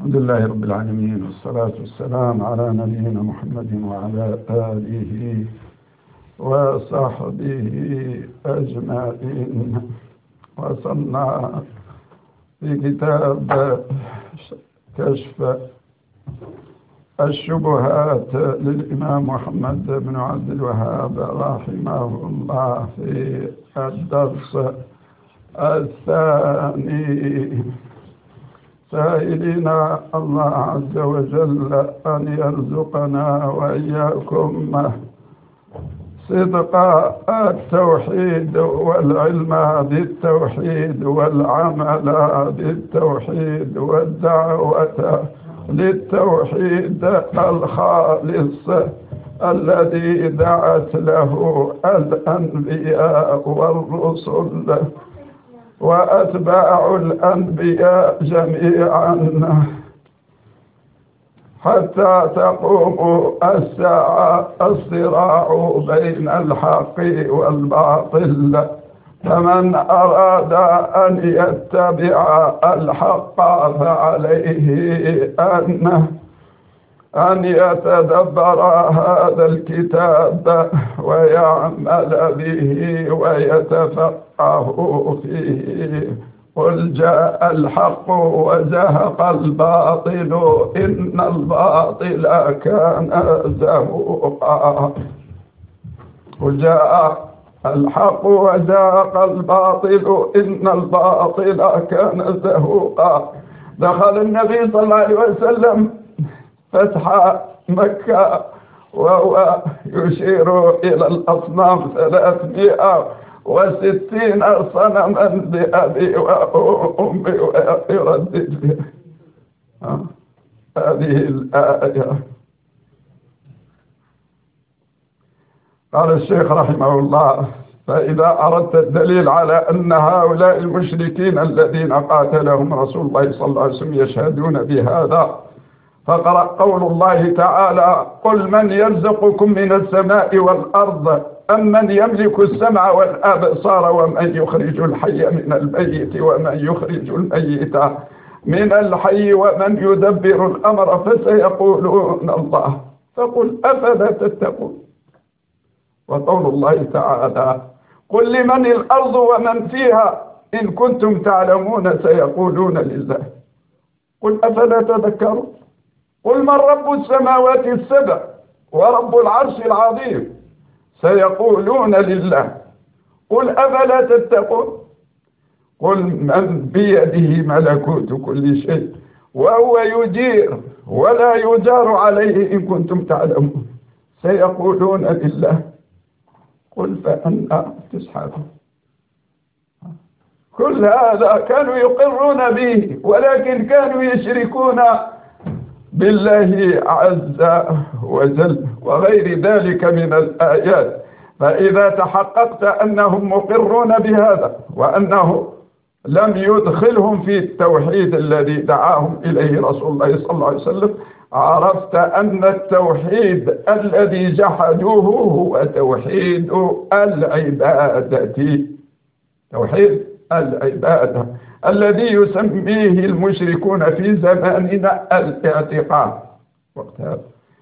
الحمد لله رب العالمين، والصلاة والسلام على نبينا محمد وعلى آله وصحبه أجمعين. وصلنا في كتاب كشف الشبهات للإمام محمد بن عبد الوهاب رحمه الله في الدرس الثاني، سائلين الله عز وجل أن يرزقنا وإياكم صدق التوحيد والعلم بالتوحيد والعمل بالتوحيد والدعوة للتوحيد الخالص الذي دعت له الأنبياء والرسل وأتباع الأنبياء جميعا حتى تقوم الساعة الصراع بين الحق والباطل. فمن أراد أن يتبع الحق فعليه أن يتدبر هذا الكتاب ويعمل به ويتفقه فيه. قل جاء الحق وزهق الباطل إن الباطل كان زهوقا. قل جاء الحق وزهق الباطل إن الباطل كان زهوقا. دخل النبي صلى الله عليه وسلم فتح مكة وهو يشير إلى الأصنام 360 صنما بأبي وأمي ويردد هذه الآية. قال الشيخ رحمه الله: فإذا أردت الدليل على أن هؤلاء المشركين الذين قاتلهم رسول الله صلى الله عليه وسلم يشهدون بهذا، فقرأ قول الله تعالى: قل من يرزقكم من السماء والأرض أم من يملك السمع والأبصار ومن يخرج الحي من الميت ومن يخرج الميت من الحي ومن يدبر الأمر فسيقولون الله فقل أفلا تتقون. وقول الله تعالى: قل لمن الأرض ومن فيها إن كنتم تعلمون سيقولون لله قل أفلا تذكرون. قل من رب السماوات السبع ورب العرش العظيم سيقولون لله قل أفلا تتقون. قل من بيده ملكوت كل شيء وهو يجير ولا يجار عليه إن كنتم تعلمون سيقولون لله قل فأنا تسحرون. كل هذا كانوا يقرون به، ولكن كانوا يشركون بالله عز وجل وغير ذلك من الآيات. فإذا تحققت أنهم مقرون بهذا وأنه لم يدخلهم في التوحيد الذي دعاهم إليه رسول الله صلى الله عليه وسلم، عرفت أن التوحيد الذي جحدوه هو توحيد العبادة، توحيد العبادة الذي يسميه المشركون في زماننا الاعتقاد. وقتها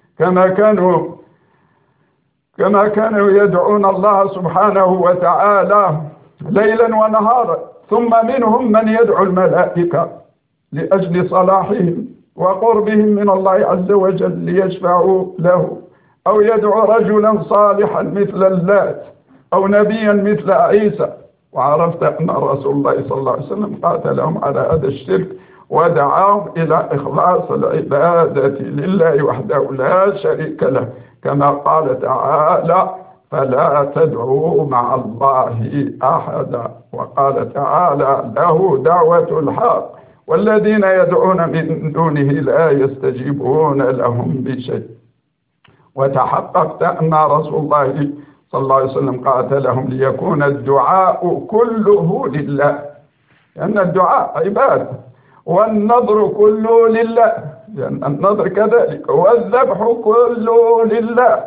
كما كانوا يدعون الله سبحانه وتعالى ليلا ونهارا، ثم منهم من يدعو الملائكة لأجل صلاحهم وقربهم من الله عز وجل ليشفعوا له، أو يدعو رجلا صالحا مثل اللات أو نبيا مثل عيسى. وعرفت أن رسول الله صلى الله عليه وسلم قاتلهم على هذا الشرك ودعاهم إلى إخلاص العبادة لله وحده لا شريك له، كما قال تعالى: فلا تدعوا مع الله أحدا. وقال تعالى: له دعوة الحق والذين يدعون من دونه لا يستجيبون لهم بشيء. وتحققت أن رسول الله صلى الله عليه وسلم قاتلهم ليكون الدعاء كله لله، لأن الدعاء عبادة، والنظر كله لله لأن النظر كذلك، والذبح كله لله،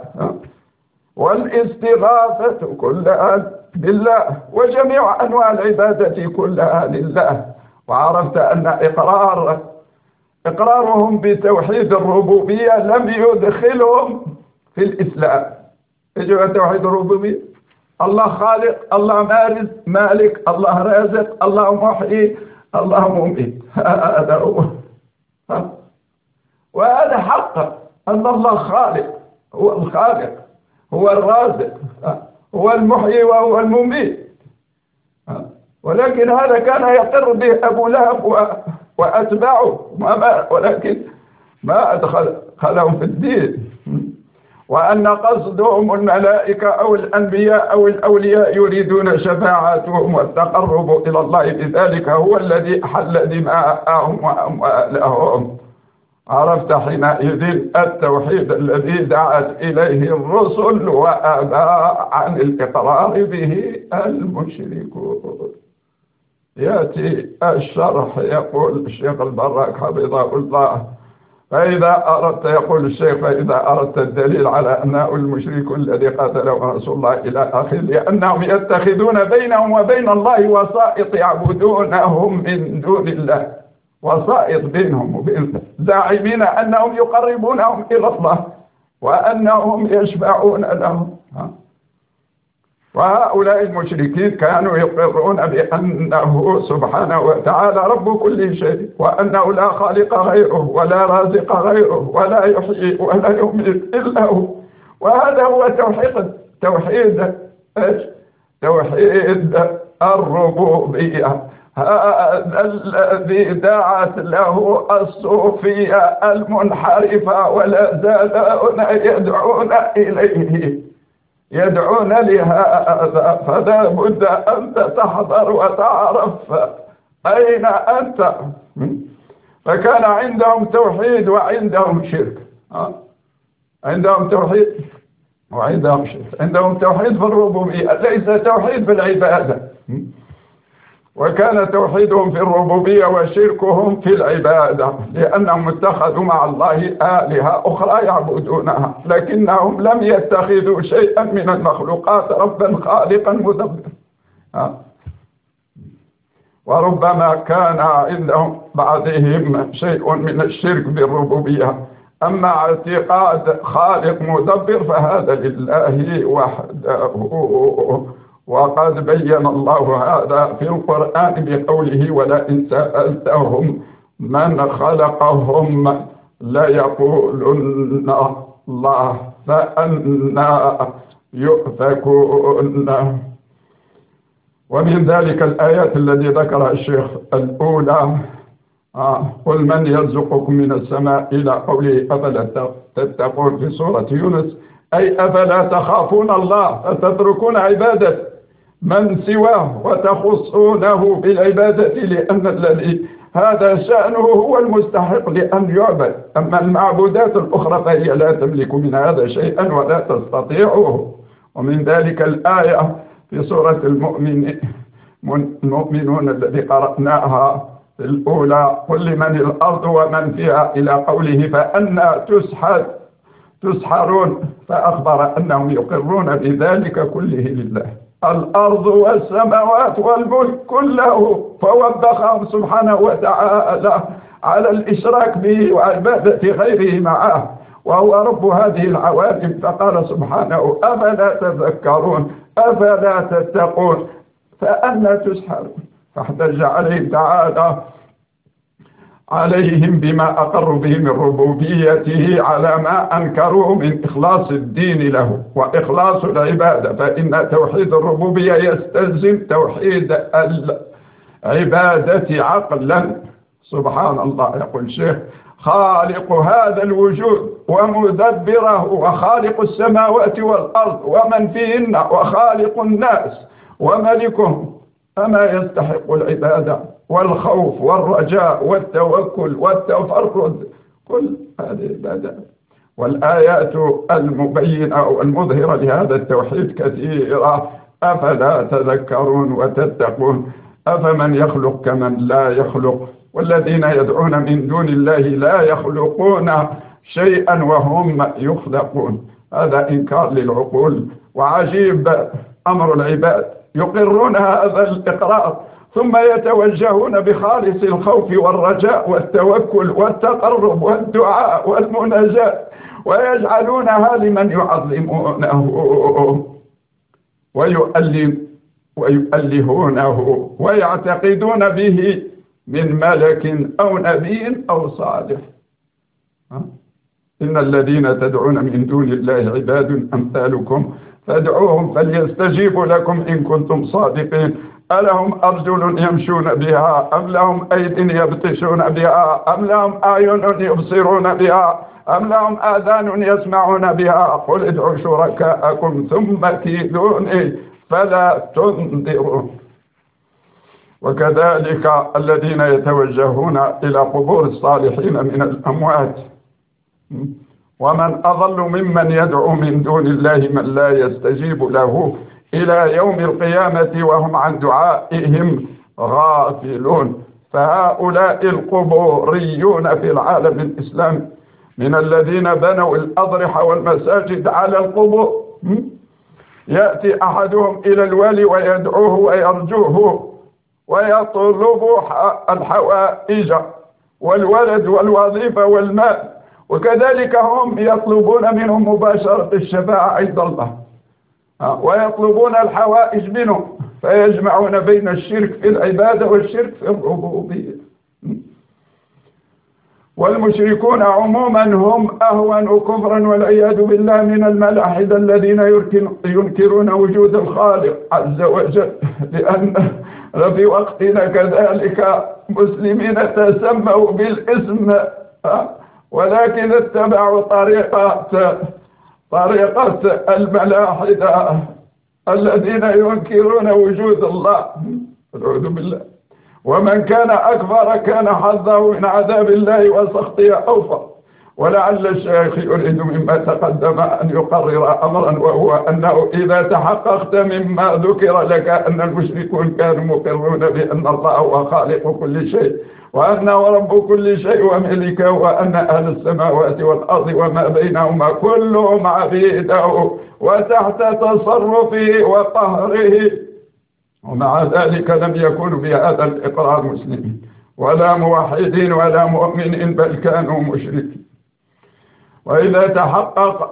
والاستغاثة كلها بالله، وجميع أنواع العبادة كلها لله. وعرفت أن إقرارهم بتوحيد الربوبية لم يدخلهم في الإسلام. يجب توحيد الربوبية، الله خالق، الله مالك، الله رازق، الله محيي، الله مميت، هذا هو. وهذا حق أن الله خالق، هو الخالق، هو الرازق، هو المحيي وهو المميت. ولكن هذا كان يقر به أبو لهب وأتباعه، ولكن ما أدخلهم في الدين. وأن قصدهم الملائكة أو الأنبياء أو الأولياء يريدون شفاعتهم والتقرب إلى الله بذلك هو الذي أحل دماءهم وأموالهم. عرفت حينئذ التوحيد الذي دعت إليه الرسل وأبى عن الإقرار به المشركون. يأتي الشرح، يقول الشيخ البراك حفظه الله: فإذا أردت، يقول الشيخ، فإذا أردت الدليل على أنه المشرك الذي قاتله رسول الله إلى آخره، لأنهم يتخذون بينهم وبين الله وسائط يعبدونهم من دون الله، وسائط بينهم وبين، زاعمين أنهم يقربونهم إلى الله وأنهم يشفعون لهم. وهؤلاء المشركين كانوا يقرون بأنه سبحانه وتعالى رب كل شيء، وأنه لا خالق غيره ولا رازق غيره ولا يحيي ولا يميت إلا هو. وهذا هو توحيد الربوبية، هذا الذي دعت له الصوفية المنحرفة ولا زالون يدعون إليه، يدعون لهذا. فلا بد أن تحضر وتعرف أين أنت. فكان عندهم توحيد وعندهم شرك، عندهم توحيد وعندهم شرك. عندهم توحيد في الربوبية، ليس توحيد في العبادة. وكان توحيدهم في الربوبية وشركهم في العبادة، لأنهم اتخذوا مع الله آلهة أخرى يعبدونها، لكنهم لم يتخذوا شيئا من المخلوقات ربا خالقا مدبرا. وربما كان عندهم بعضهم شيء من الشرك بالربوبية، أما اعتقاد خالق مدبر فهذا لله وحده. وقد بين الله هذا في القرآن بقوله: ولئن سألتهم من خلقهم ليقولن الله فأنى يؤفكون. ومن ذلك الآيات التي ذكرها الشيخ الأولى: قل من يرزقكم من السماء، إلى قوله أفلا تتقون في سورة يونس، أي أفلا تخافون الله فتتركون عبادة من سواه وتخصونه بالعبادة، لأن الذي هذا شأنه هو المستحق لأن يعبد، أما المعبودات الأخرى فهي لا تملك من هذا شيئا ولا تستطيعه. ومن ذلك الآية في سورة المؤمنون الذي قرأناها الأولى: قل لمن الأرض ومن فيها، إلى قوله فأنى تسحرون، فأخبر أنهم يقرون بذلك كله لله، الأرض والسماوات والملك كله، فوبخهم سبحانه وتعالى على الإشراك به وعبادة غيره معه، وهو رب هذه العوالم، فقال سبحانه: أفلا تذكرون، أفلا تتقون، فأنى تسحرون. فاحتج عليه تعالى عليهم بما أقروا به من ربوبيته على ما أنكروه من إخلاص الدين له وإخلاص العبادة، فإن توحيد الربوبية يستلزم توحيد العبادة عقلا. سبحان الله. يقول الشيخ: خالق هذا الوجود ومدبره وخالق السماوات والأرض ومن فيهن وخالق الناس وملكهم، أما يستحق العبادة والخوف والرجاء والتوكل والتفرد، كل هذه العبادات. والآيات المبينة والمظهرة لهذا التوحيد كثيرة. أفلا تذكرون وتتقون؟ أفمن يخلق كمن لا يخلق، والذين يدعون من دون الله لا يخلقون شيئا وهم يخلقون. هذا إنكار للعقول. وعجيب أمر العباد، يقرون هذا الإقرار ثم يتوجهون بخالص الخوف والرجاء والتوكل والتقرب والدعاء والمناجاة، ويجعلونها لمن يعظمونه ويؤلهونه ويعتقدون به من ملك أو نبي أو صالح. إن الذين تدعون من دون الله عباد أمثالكم فادعوهم فليستجيبوا لكم إن كنتم صادقين. ألهم أرجل يمشون بها أم لهم أيد يبطشون بها أم لهم أعين يبصرون بها أم لهم آذان يسمعون بها؟ قل ادعوا شركاءكم ثم كيدوني فلا تنظرون. وكذلك الذين يتوجهون إلى قبور الصالحين من الأموات، ومن أضل ممن يدعو من دون الله من لا يستجيب له إلى يوم القيامة وهم عن دعائهم غافلون. فهؤلاء القبوريون في العالم الإسلامي من الذين بنوا الأضرحة والمساجد على القبور، يأتي أحدهم إلى الولي ويدعوه ويرجوه ويطلب الحوائج والولد والوظيفة والمال، وكذلك هم يطلبون منهم مباشرة الشفاعة عند الله ويطلبون الحوائج منهم، فيجمعون بين الشرك في العبادة والشرك في الربوبية. والمشركون عموما هم أهون كفرا والعياذ بالله من الملاحدة الذين ينكرون وجود الخالق عز وجل، لأن في وقتنا كذلك مسلمين تسموا بالاسم ولكن اتبعوا طريقة الملاحدة الذين ينكرون وجود الله، أعوذ بالله. ومن كان أكبر كان حظه من عذاب الله وسخطه أوفر. ولعل الشيخ يريد مما تقدم أن يقرر أمرا، وهو أنه إذا تحققت مما ذكر لك أن المشركون كانوا مقرون بأن الله هو خالق كل شيء وأنه رب كل شيء وملكه، وأن أهل السماوات والأرض وما بينهما كلهم عبيده وتحت تصرفه وقهره، ومع ذلك لم يكونوا بهذا الإقرار مسلمين ولا موحدين ولا مؤمنين، بل كانوا مشركين. وإذا تحققت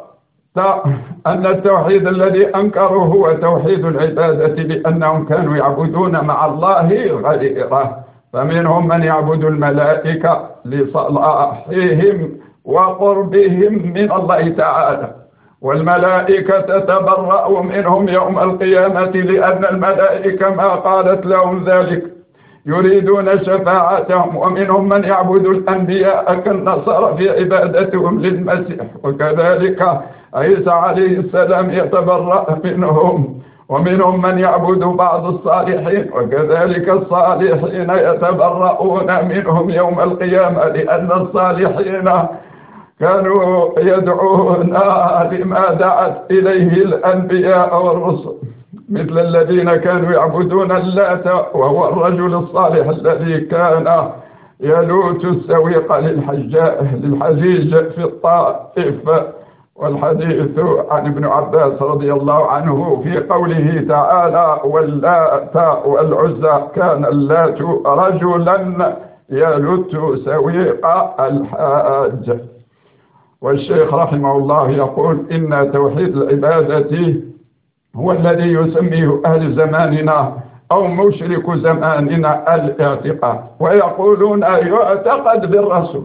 أن التوحيد الذي أنكره هو توحيد العبادة بأنهم كانوا يعبدون مع الله غيره، فمنهم من يعبد الملائكة لصلاحهم وقربهم من الله تعالى، والملائكة تتبرأ منهم يوم القيامة لأن الملائكة ما قالت لهم ذلك، يريدون شفاعتهم. ومنهم من يعبد الأنبياء كالنصارى في عبادتهم للمسيح، وكذلك عيسى عليه السلام يتبرأ منهم. ومنهم من يعبد بعض الصالحين، وكذلك الصالحين يتبرؤون منهم يوم القيامة لأن الصالحين كانوا يدعون لما دعت إليه الأنبياء والرسل، مثل الذين كانوا يعبدون اللات وهو الرجل الصالح الذي كان يلوت السويق للحجيج في الطائف. والحديث عن ابن عباس رضي الله عنه في قوله تعالى واللات والعزى، كان اللات رجلا يلت سويق الحاج. والشيخ رحمه الله يقول إن توحيد العبادة هو الذي يسميه أهل زماننا أو مشرك زماننا الاعتقاد، ويقولون يعتقد بالرسول.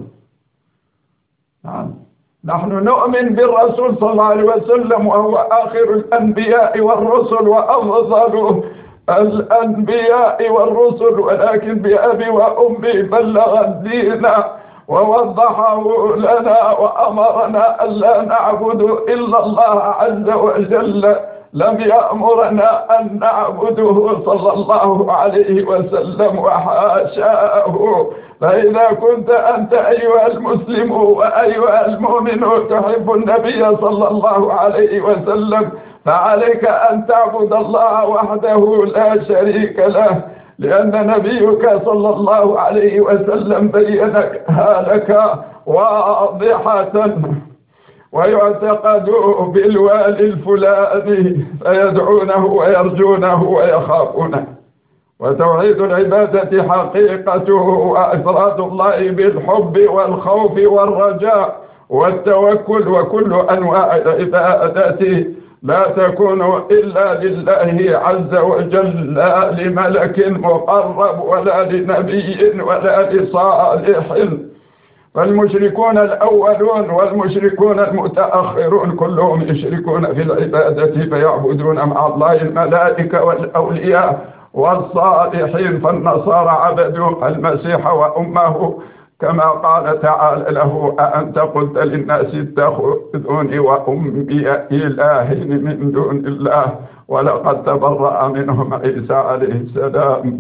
نحن نؤمن بالرسول صلى الله عليه وسلم وهو آخر الأنبياء والرسل وأفضل الأنبياء والرسل، ولكن بأبي وأمي بلغ الدين ووضحه لنا وأمرنا ألا نعبد إلا الله عز وجل، لم يأمرنا أن نعبده صلى الله عليه وسلم وحاشاه. فإذا كنت أنت أيها المسلم وأيها المؤمن تحب النبي صلى الله عليه وسلم، فعليك أن تعبد الله وحده لا شريك له، لأن نبيك صلى الله عليه وسلم بينها لك واضحة. ويعتقد بالوالي الفلاني فيدعونه ويرجونه ويخافونه، وتوحيد العبادة حقيقته وإفراد الله بالحب والخوف والرجاء والتوكل، وكل أنواع العبادة لا تكون إلا لله عز وجل، لا لملك مقرب ولا لنبي ولا لصالح. فالمشركون الأولون والمشركون المتأخرون كلهم يشركون في العبادة، فيعبدون مع الله الملائكة والأولياء والصالحين. فالنصارى عبدوا المسيح وأمه كما قال تعالى له: أأنت قلت للناس اتخذوني وأمي إلهين من دون الله ولقد تبرأ منهم عيسى عليه السلام.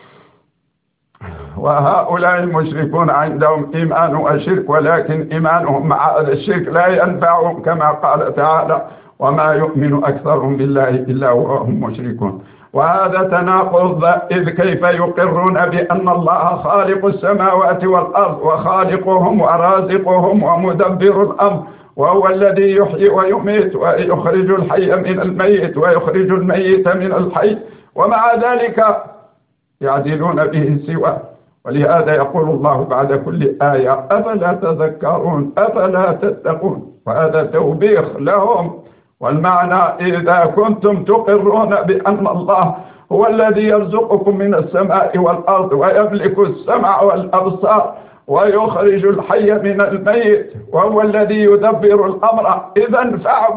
وهؤلاء المشركون عندهم إيمان وشرك، ولكن إيمانهم مع هذا الشرك لا ينفعهم، كما قال تعالى: وما يؤمن أكثرهم بالله إلا وهم مشركون. وهذا تناقض، إذ كيف يقرون بأن الله خالق السماوات والأرض وخالقهم ورازقهم ومدبر الأمر، وهو الذي يحيي ويميت ويخرج الحي من الميت ويخرج الميت من الحي، ومع ذلك يعدلون به سواه. ولهذا يقول الله بعد كل آية: أفلا تذكرون أفلا تتقون. وهذا توبيخ لهم. والمعنى: إذا كنتم تقرون بأن الله هو الذي يرزقكم من السماء والأرض ويملك السمع والأبصار ويخرج الحي من الميت وهو الذي يدبر الأمر، إذن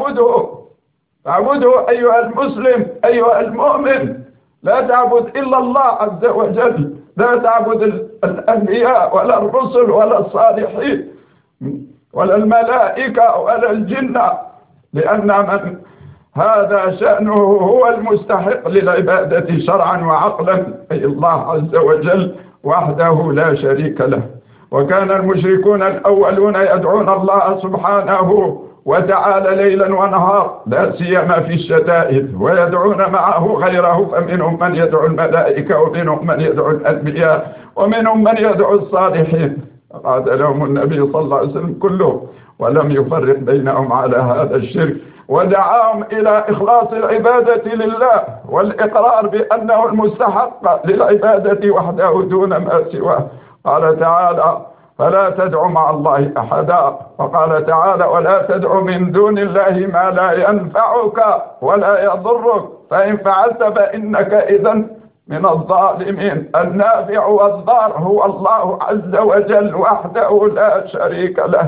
فاعبدوا أيها المسلم أيها المؤمن. لا تعبد إلا الله عز وجل، لا تعبد الأنبياء ولا الرسل ولا الصالحين ولا الملائكة ولا الجن، لأن من هذا شأنه هو المستحق للعبادة شرعا وعقلا، أي الله عز وجل وحده لا شريك له. وكان المشركون الأولون يدعون الله سبحانه وتعالى ليلا ونهار، لا سيما في الشدائد، ويدعون معه غيره، فمنهم من يدعو الملائكة ومنهم من يدعو الأنبياء ومنهم من يدعو الصالحين. فقال لهم النبي صلى الله عليه وسلم كله، ولم يفرق بينهم على هذا الشرك، ودعاهم إلى إخلاص العبادة لله والإقرار بأنه المستحق للعبادة وحده دون ما سواه. قال تعالى: فلا تدع مع الله أحدا. وقال تعالى: ولا تدع من دون الله ما لا ينفعك ولا يضرك، فإن فعلت فإنك إذن من الظالمين. النافع والضار هو الله عز وجل وحده لا شريك له.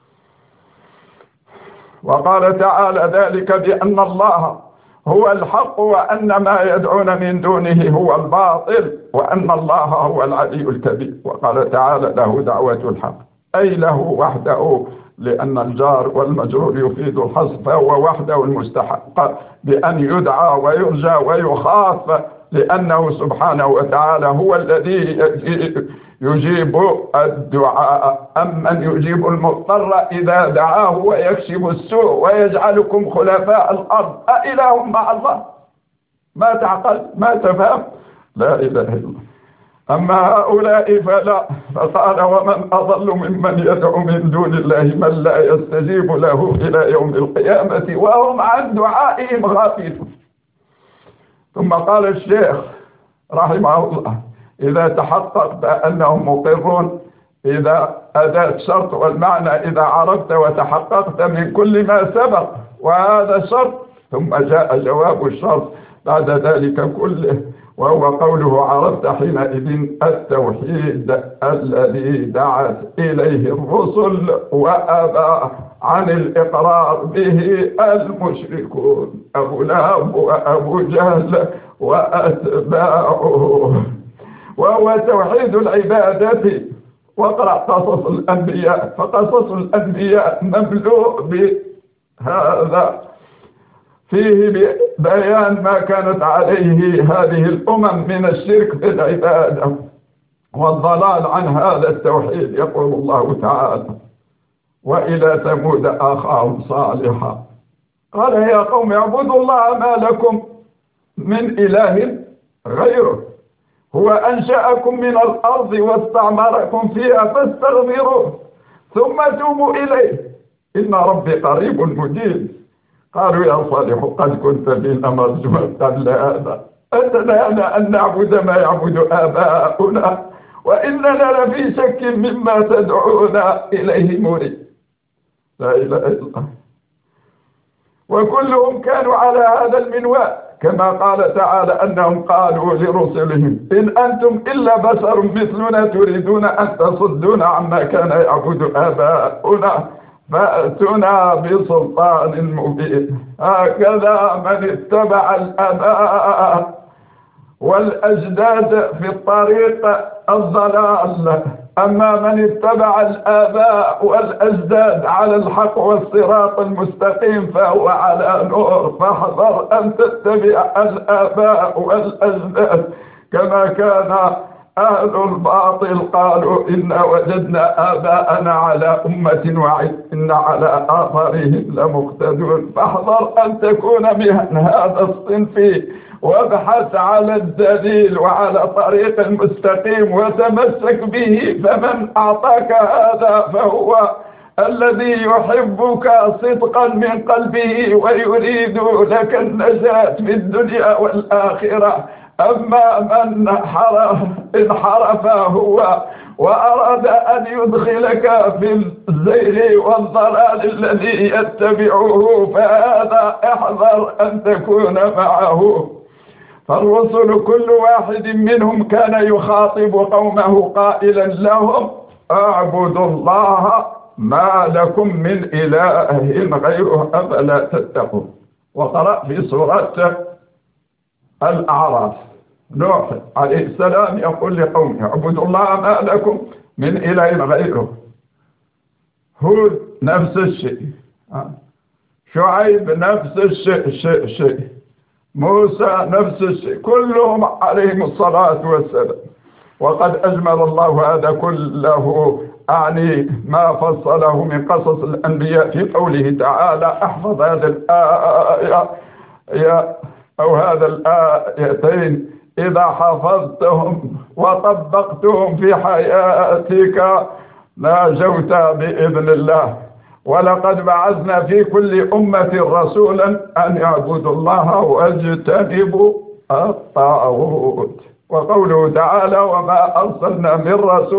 وقال تعالى ذلك بأن الله هو الحق وأن ما يدعون من دونه هو الباطل وأن الله هو العلي الكبير. وقال تعالى: له دعوة الحق، أي له وحده، لأن الجار والمجرور يفيد الحصر، فهو وحده المستحق بأن يدعى ويرجى ويخاف، لأنه سبحانه وتعالى هو الذي يجيب الدعاء. أمن يجيب المضطر إذا دعاه ويكشف السوء ويجعلكم خلفاء الأرض أإله مع الله؟ ما تعقل؟ ما تفهم؟ لا إله إلا الله. أما هؤلاء فلا. فقال: ومن أضل ممن يدعو من دون الله من لا يستجيب له إلى يوم القيامة وهم عن دعائهم غافلون. ثم قال الشيخ رحمه الله: إذا تحققت أنهم مقرون، إذا أداة شرط، والمعنى إذا عرفت وتحققت من كل ما سبق، وهذا شرط، ثم جاء جواب الشرط بعد ذلك كله، وهو قوله: عرفت حينئذ التوحيد الذي دعت إليه الرسل وأبى عن الإقرار به المشركون، أبو لهب وأبو جهل وأتباعه، وهو توحيد العبادة. واقرأ قصص الأنبياء، فقصص الأنبياء مملوء بهذا، فيه بيان ما كانت عليه هذه الأمم من الشرك بالعبادة والضلال عن هذا التوحيد. يقول الله تعالى: وإلى ثمود أخاهم صالحا قال يا قوم اعبدوا الله ما لكم من إله غيره هو أنشأكم من الأرض واستعمركم فيها فاستغفروه ثم توبوا إليه إن ربي قريب مجيب. قالوا يا صالح قد كنت فينا مرجوا قبل هذا أتنانا أن نعبد ما يعبد آباؤنا وإننا لفي شك مما تدعونا إليه مريب. لا إله إلا الله. وكلهم كانوا على هذا المنوال، كما قال تعالى أنهم قالوا لرسلهم إن أنتم إلا بشر مثلنا تريدون أن تصدونا عما كان يعبد آباؤنا فأتنا بسلطان مبين. هكذا من اتبع الآباء والأجداد في الطريق الضلال، أما من اتبع الآباء والأجداد على الحق والصراط المستقيم فهو على نور. فاحذر أن تتبع الآباء والأجداد كما كان أهل الباطل قالوا إن وجدنا آباءنا على أمة وإن على آثارهم لمقتدون. فاحذر أن تكون من هذا الصنف، وابحث على الدليل وعلى طريق المستقيم وتمسك به. فمن أعطاك هذا فهو الذي يحبك صدقا من قلبه ويريد لك النجاة في الدنيا والآخرة. أما من انحرف هو وأراد أن يدخلك في الزيغ والضلال الذي يتبعه فهذا احذر أن تكون معه. فالرسل كل واحد منهم كان يخاطب قومه قائلا لهم اعبدوا الله ما لكم من إله غيره أفلا تتقون. وقرأ في سورة الأعراف نوح عليه السلام يقول لقومه اعبدوا الله ما لكم من إله غيره. هود نفس الشيء، شعيب نفس الشيء، موسى نفس الشيء، كلهم عليهم الصلاة والسلام. وقد أجمل الله هذا كله أعني ما فصله من قصص الأنبياء في قوله تعالى احفظ هذه الآية أو هذا الآيتين إذا حفظتهم وطبقتهم في حياتك ناجوت بإذن الله. ولقد بعثنا في كل أمة رسولا أن يعبدوا الله واجتنبوا الطاغوت. وقوله تعالى وما أرسلنا من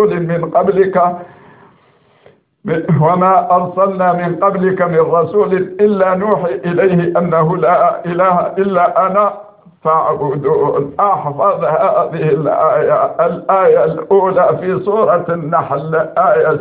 قبلك من رسول إلا نوحي إليه أنه لا إله إلا أنا فاعبدون. أحفظ هذه الآية الأولى في سورة النحل آية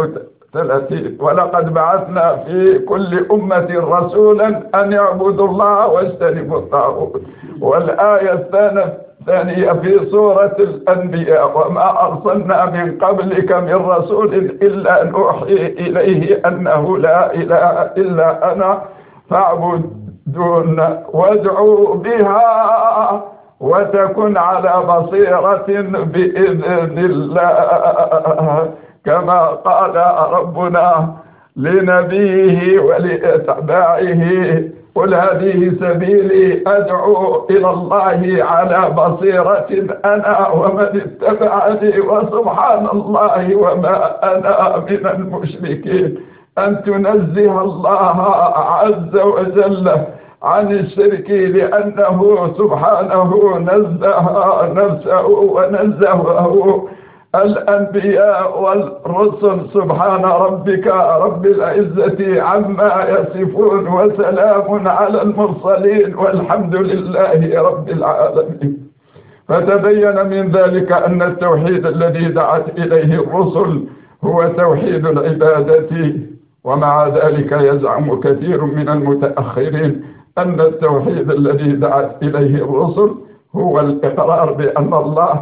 36 ولقد بعثنا في كل أمة رسولا أن يعبدوا الله واجتنبوا الطاغوت. والآية الثانية في سورة الأنبياء وما أرسلنا من قبلك من رسول إلا نوحي إليه أنه لا إله إلا أنا فاعبدون وادعوا بها وتكن على بصيرة بإذن الله كما قال ربنا لنبيه ولأتباعه قل هذه سبيلي أدعو إلى الله على بصيرة أنا ومن اتبعني وسبحان الله وما أنا من المشركين. أن تنزه الله عز وجل عن الشرك لأنه سبحانه نزه نفسه ونزهه الأنبياء والرسل. سبحان ربك رب العزة عما يصفون وسلام على المرسلين والحمد لله رب العالمين. فتبين من ذلك أن التوحيد الذي دعت إليه الرسل هو توحيد العبادة. ومع ذلك يزعم كثير من المتأخرين أن التوحيد الذي دعت إليه الرسل هو الإقرار بأن الله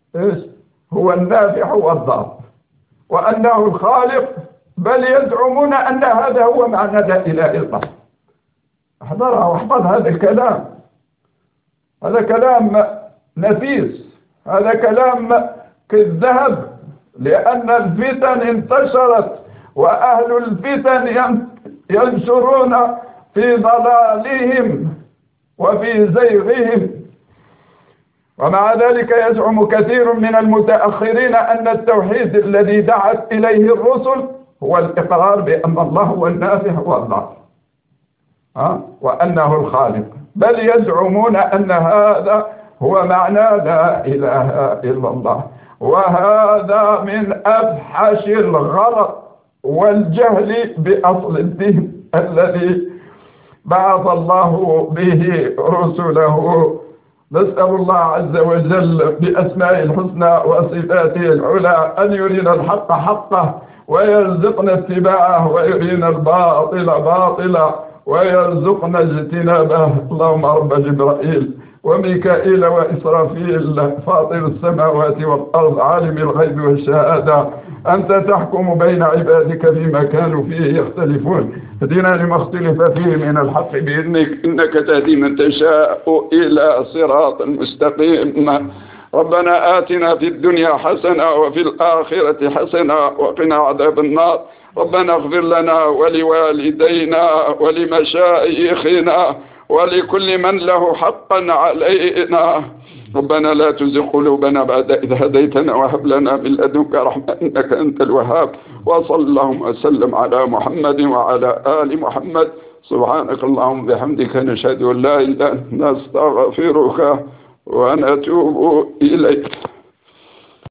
هو النافع والضار وأنه الخالق، بل يزعمون أن هذا هو معنى لا إله إلا الله. احضرها واحفظ هذا الكلام، هذا كلام نفيس، هذا كلام كالذهب، لأن الفتن انتشرت وأهل الفتن ينشرون في ضلالهم وفي زيغهم. ومع ذلك يزعم كثير من المتأخرين أن التوحيد الذي دعت إليه الرسل هو الإقرار بأن الله هو النافع والضار وأنه الخالق، بل يزعمون أن هذا هو معنى لا إله إلا الله. وهذا من أفحش الغلط والجهل بأصل الدين الذي بعث الله به رسله. نسأل الله عز وجل بأسمائه الحسنى وصفاته العلى أن يرينا الحق حقه ويرزقنا اتباعه، ويرينا الباطل باطلا ويرزقنا اجتنابه. اللهم رب جبرائيل وميكائيل وإسرافيل فاطر السماوات والأرض عالم الغيب والشهادة، أنت تحكم بين عبادك فيما كانوا فيه يختلفون، اهدنا لما اختلف فيه من الحق بإذنك، إنك تهدي من تشاء إلى صراط مستقيم. ربنا آتنا في الدنيا حسنة وفي الآخرة حسنة وقنا عذاب النار. ربنا اغفر لنا ولوالدينا ولمشايخنا ولكل من له حقا علينا. ربنا لا تزغ قلوبنا بعد إذ هديتنا وهب لنا من لدنك رحمة إنك أنت الوهاب. وصلى اللهم وسلم على محمد وعلى آل محمد. سبحانك اللهم وبحمدك نشهد أن لا إله إلا أنت نستغفرك ونتوب إليك.